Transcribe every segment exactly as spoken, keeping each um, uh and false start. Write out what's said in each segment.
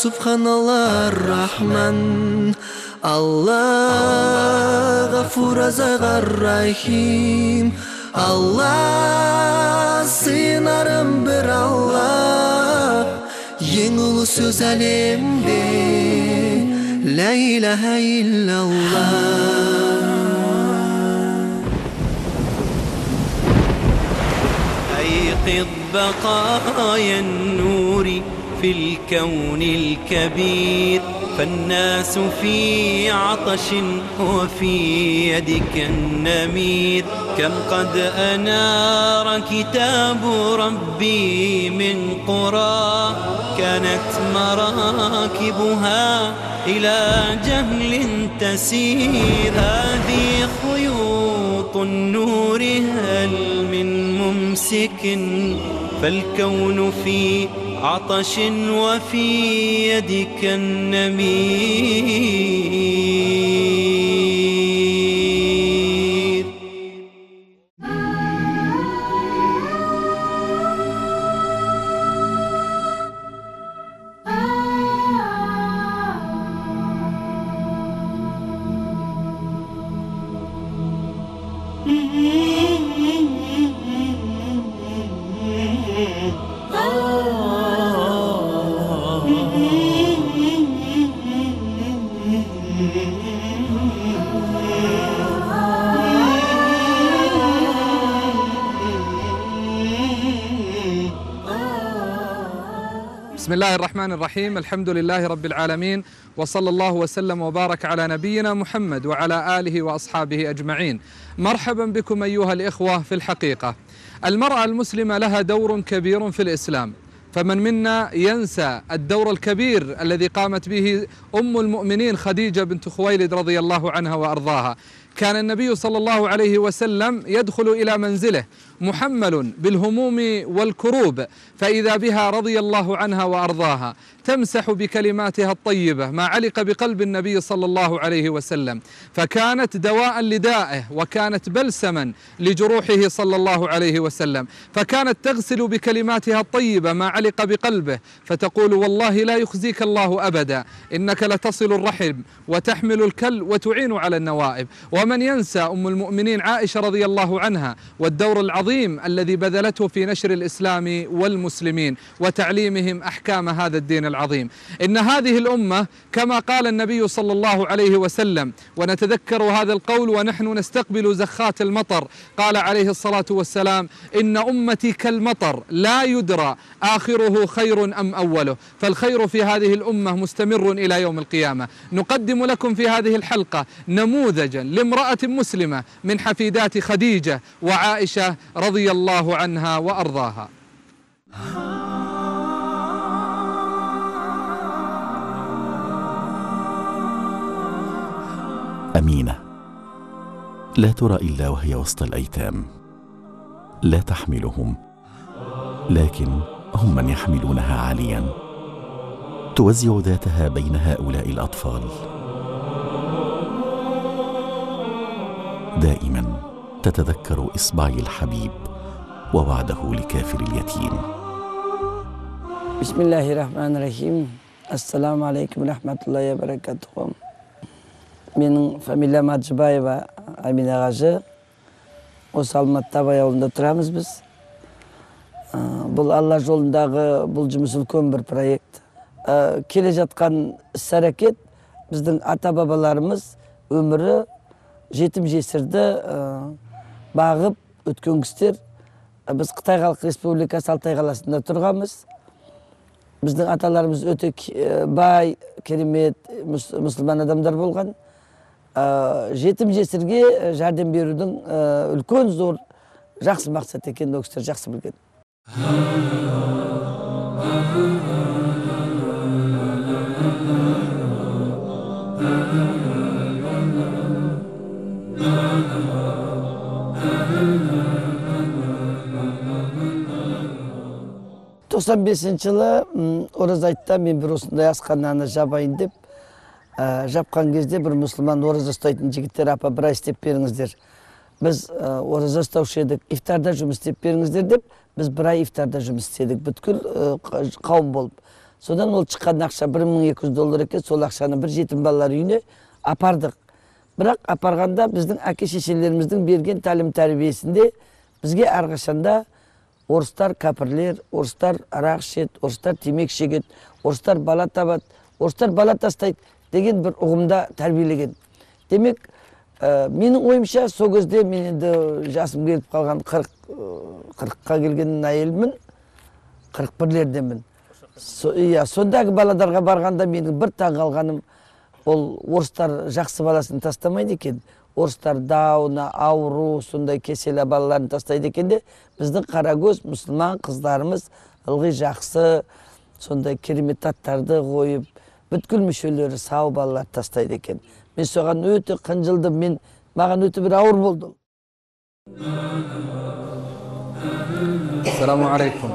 Subhanallah Rahman, Allah Gafur Azagar Rahim, Allah sığınarım bir Allah, en ulu söz alemde La ilahe illallah. أيقظ بقايا النور في الكون الكبير، فالناس في عطش وفي يدك النمير. كم قد أنار كتاب ربي من قرى، كانت مراكبها إلى جهل تسير. هذه خيوط النور هل من ممسك، فالكون في عطش وفي يدك النمير. بسم الله الرحمن الرحيم. الحمد لله رب العالمين، وصلى الله وسلم وبارك على نبينا محمد وعلى آله وأصحابه أجمعين. مرحبا بكم أيها الإخوة. في الحقيقة المرأة المسلمة لها دور كبير في الإسلام، فمن منا ينسى الدور الكبير الذي قامت به أم المؤمنين خديجة بنت خويلد رضي الله عنها وأرضاها. كان النبي صلى الله عليه وسلم يدخل إلى منزله محمل بالهموم والكروب، فإذا بها رضي الله عنها وأرضاها تمسح بكلماتها الطيبة ما علق بقلب النبي صلى الله عليه وسلم، فكانت دواء لدائه وكانت بلسما لجروحه صلى الله عليه وسلم، فكانت تغسل بكلماتها الطيبة ما علق بقلبه، فتقول: والله لا يخزيك الله أبدا، إنك لتصل الرحم وتحمل الكل وتعين على النوائب. ومن ينسى أم المؤمنين عائشة رضي الله عنها والدور العظيم الذي بذلته في نشر الإسلام والمسلمين وتعليمهم أحكام هذا الدين العظيم. إن هذه الأمة كما قال النبي صلى الله عليه وسلم، ونتذكر هذا القول ونحن نستقبل زخات المطر، قال عليه الصلاة والسلام: إن أمتي كالمطر لا يدرى آخره خير أم أوله، فالخير في هذه الأمة مستمر إلى يوم القيامة. نقدم لكم في هذه الحلقة نموذجا لامرأة مسلمة من حفيدات خديجة وعائشة رضي الله عنها وأرضاها. أمينة لا ترى إلا وهي وسط الأيتام، لا تحملهم لكن هم من يحملونها عاليا، توزع ذاتها بين هؤلاء الأطفال، دائما تتذكر إصبعي الحبيب ووعده لكافر اليتيم. بسم الله الرحمن الرحيم. السلام عليكم ورحمة الله وبركاته. Менің фамилиям Аджыбаева Амина Қажы. Осы Алматы Абай ауылында тұрамыз біз. Бұл Алла жолындағы бұл жұмыс үлкен бір проект. Келе жатқан іс-әрекет біздің ата-бабаларымыз өмірі жетім жесірді бағып өткен кісілер. Біз Қытай Халық Республикасы Алтай қаласында тұрғанбыз. Біздің аталарымыз өте бай, керемет мұсылман адамдар болған. Жетім жесірге жәрдем берудің үлкен зор жақсы мақсат екенін ол кісілер жақсы білген. тоқсан бесінші жылы ораза айтта мен бір осындай асхананы жабайын деп жапқан кезде бір мұсылман ораза ұстайтын жігіттер: апа, бір ай істеп беріңіздер. Біз ораза ұстаушы едік, ифтарда жұмыс істеп беріңіздер деп, біз бір ай ифтарда жұмыс істедік, бүткіл қауым болып. Содан ол шыққан ақша бір мың екі жүз доллар екен, сол ақшаны бір жетім балалар үйіне апардық. Бірақ апарғанда біздің әке шешелеріміздің берген тәлім тәрбиесінде бізге әрқашанда орыстар кәпірлер, орыстар арақ ішеді, орыстар темекі шегеді, орыстар бала табады, орыстар бала тастайды деген бір ұғымда тәрбиелеген. Демек, менің ойымша сол кезде мен енді жасым келіп қалған қырыққа келген әйелмін, қырық бірлерденмін. Иә, сондағы баладарға барғанда менің бір таң қалғаным, ол орыстар жақсы баласын тастамайды екен. Орыстар дауына, ауру, сондай кеселі балаларын тастайды екен де, біздің қарагөз мұсылман қыздарымыз ылғи жақсы, сондай керемет аттарды қойып, бүткіл мүшелері сау балалар тастайды екен. Мен соған өте қынжылдым, мен маған өте бір ауыр болды. Ассаламу алейкум.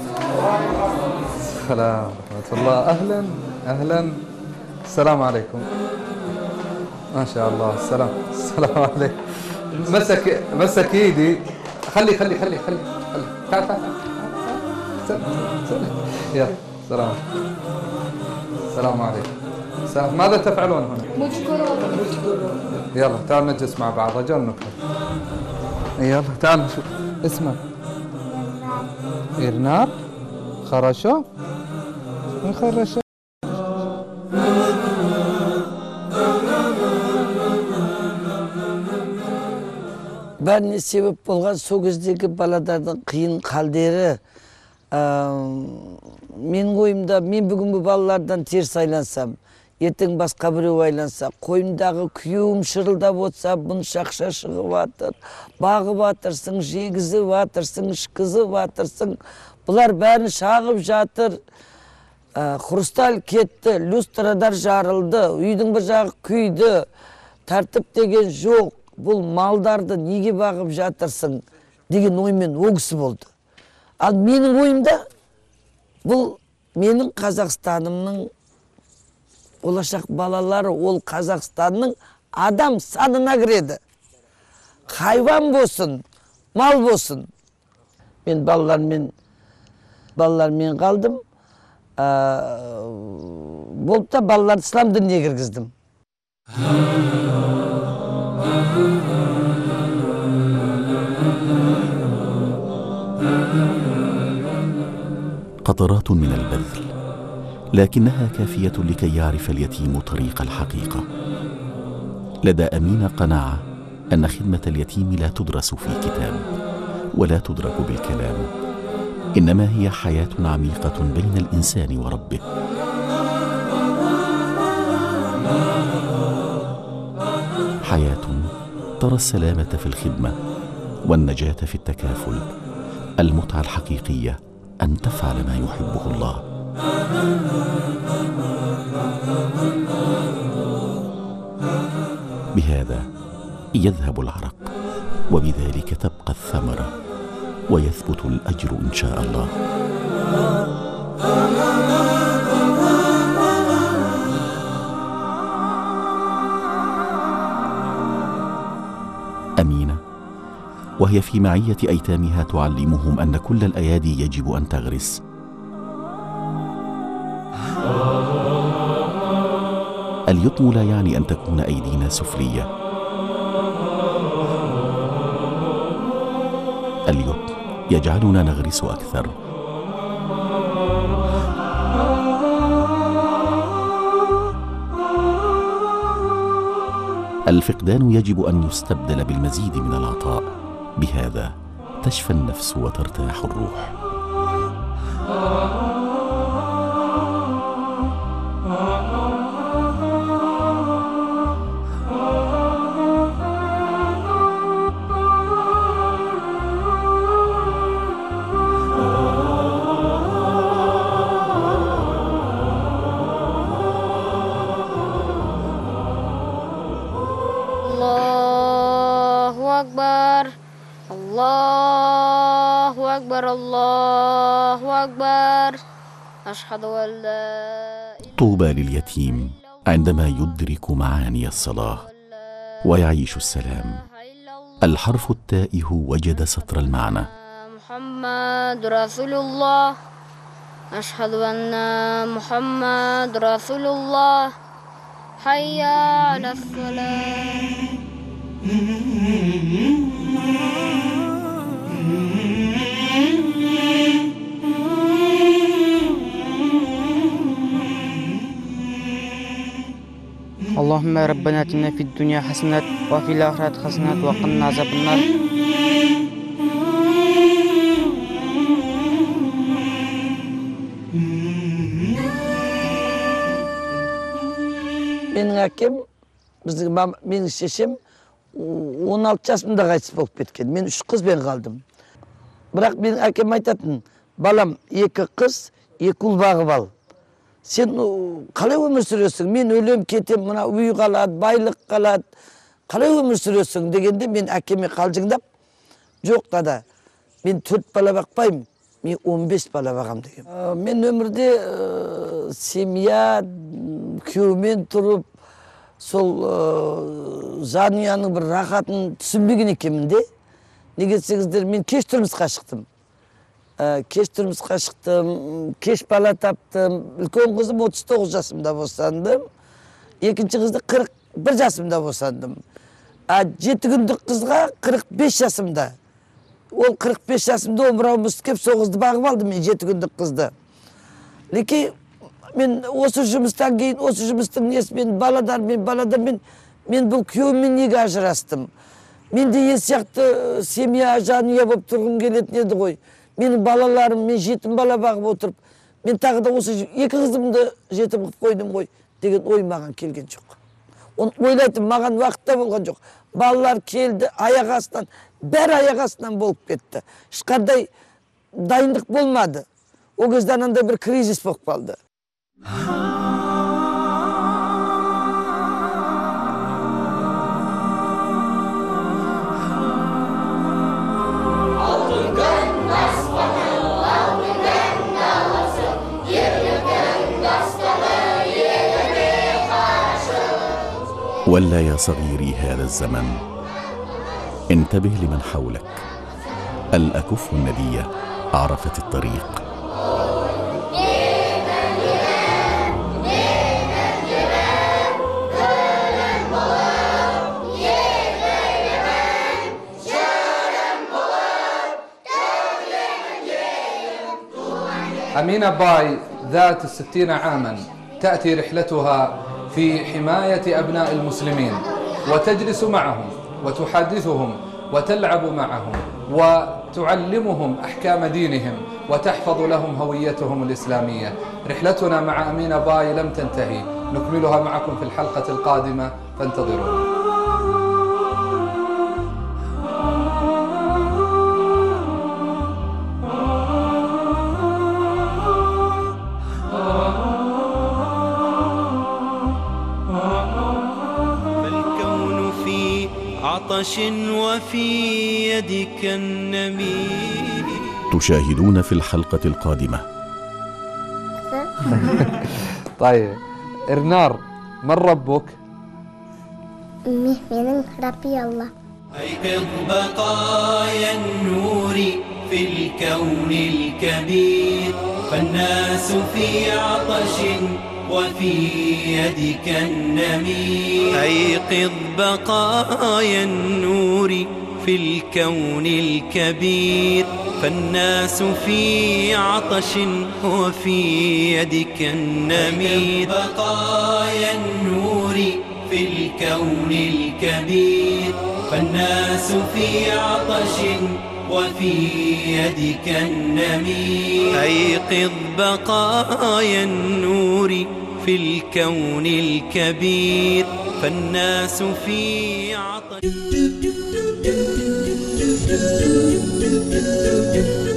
Салам, рахматуллах. Ахлан, ахлан. Ассаламу алейкум. ما شاء الله. السلام السلام عليكم. مسك مسك ايدي. خلي خلي خلي خلي خلي تعال تعال تعال. يلا سلام. السلام عليكم. السلام. ماذا تفعلون هنا؟ يلا تعال نجلس مع بعض. رجال نكتب. يلا تعال نشوف اسمك. إرناب. خرشو. خرشو. Бәріне себеп болған сол кездегі балалардың қиын қалдері. Менің ойымда, мен бүгінгі балалардан теріс айлансам, ертең басқа біреу айланса, қойымдағы күйеуім шырылдап отса, бұнша ақша шығып жатыр, бағып жатырсың, жегізіп жатырсың, ішкізіп жатырсың. Бұлар бәрін шағып жатыр. Хрусталь кетті, люстрадар жарылды, үйдің бір жағы күйді, тәртіп деген жоқ. Бұл малдарды неге бағып жатырсың деген оймен оғысы болды. Ал менің ойымда бұл менің Қазақстанымның болашақ балалары, ол Қазақстанның адам санына кіреді. Хайван болсын, мал болсын. Мен балалармен балалармен қалдым. Болып та балаларды ислам дініне кіргіздім. قطرات من البذل، لكنها كافية لكي يعرف اليتيم طريق الحقيقة. لدى أمينة قناعة أن خدمة اليتيم لا تدرس في كتاب ولا تدرك بالكلام، إنما هي حياة عميقة بين الإنسان وربه. حياة ترى السلامة في الخدمة والنجاة في التكافل. المتعة الحقيقية أن تفعل ما يحبه الله. بهذا يذهب العرق، وبذلك تبقى الثمرة ويثبت الأجر إن شاء الله. أمينة وهي في معية أيتامها تعلمهم أن كل الأيادي يجب أن تغرس. اليتم لا يعني أن تكون أيدينا سفلية. اليتم يجعلنا نغرس أكثر. الفقدان يجب أن يستبدل بالمزيد من العطاء. بهذا تشفى النفس وترتاح الروح. الله أكبر الله أكبر الله أكبر أشهد أن لا إله. طوبى لليتيم عندما يدرك معاني الصلاة ويعيش السلام. الحرف التائه وجد سطر المعنى. محمد رسول الله أشهد أن محمد رسول الله حي على الصلاة. اللهم ربنا آتنا في الدنيا حسنة وفي الآخرة حسنة وقنا عذاب النار. Менің әкем, біздің менің шешем он алты жасымда қайтыс болып кеткен. Мен үш қызбен қалдым. Бірақ менің әкем айтатын, балам, екі қыз, екі ұл бағып ал. Сен қалай өмір сүресің? Мен өлем кетем, мына үй қалады, байлық қалады. Қалай өмір сүресің дегенде мен әкеме қалжыңдап, жоқ дада, мен төрт бала бақпаймын, мен он бес бала бағам деген. Мен өмірде семья, күйеумен тұрып, сол жанұяның бір рахатын түсінбеген екенмін де. Неге десеңіздер, мен кеш тұрмысқа шықтым. Кеш тұрмысқа шықтым, кеш бала таптым. Үлкен қызым отыз тоғыз жасымда босандым. Екінші қызды қырық бір жасымда босандым. Жеті күндік қызға қырық бес жасымда. Ол қырық бес жасымда омырауымыз кеп соғызды бағып алдым мен жеті күндік қызды. Лекей мен осы жұмыстан кейін, осы жұмыстың несі, мен баладар, мен баладар, мен, мен бұл күйеуіммен неге ажырастым. Мен де ен сияқты семья, жанұя болып тұрғым келетін еді ғой. Менің балаларым, мен жетім бала бағып отырып, мен тағы да осы екі қызымды жетім қып қойдым ғой деген ой маған келген жоқ. Оны ойлайтын маған уақытта болған жоқ. Балалар келді, аяқ астынан, бәрі аяқ астынан болып кетті. Ешқандай дайындық болмады. О кезде анандай бір кризис болып қалды. ولا يا صغيري هذا الزمن انتبه لمن حولك. الأكف النبية عرفت الطريق. أمينة باي ذات الستين عاما تأتي رحلتها في حماية أبناء المسلمين، وتجلس معهم وتحدثهم وتلعب معهم وتعلمهم أحكام دينهم وتحفظ لهم هويتهم الإسلامية. رحلتنا مع أمينة باي لم تنتهي، نكملها معكم في الحلقة القادمة، فانتظرونا. عطش وفي يدك النمير. تشاهدون في الحلقة القادمة. طيب إرنار، من ربك؟ أمي من ربي الله. أيقظ بقايا النور في الكون الكبير، فالناس في عطش وفي يدك النمير. أيقظ بقايا النور في الكون الكبير، فالناس في عطش وفي يدك النمير. بقايا النور في الكون الكبير، فالناس في عطش وفي يدك النمير. أيقظ بقايا النور في الكون الكبير، فالناس في عطش.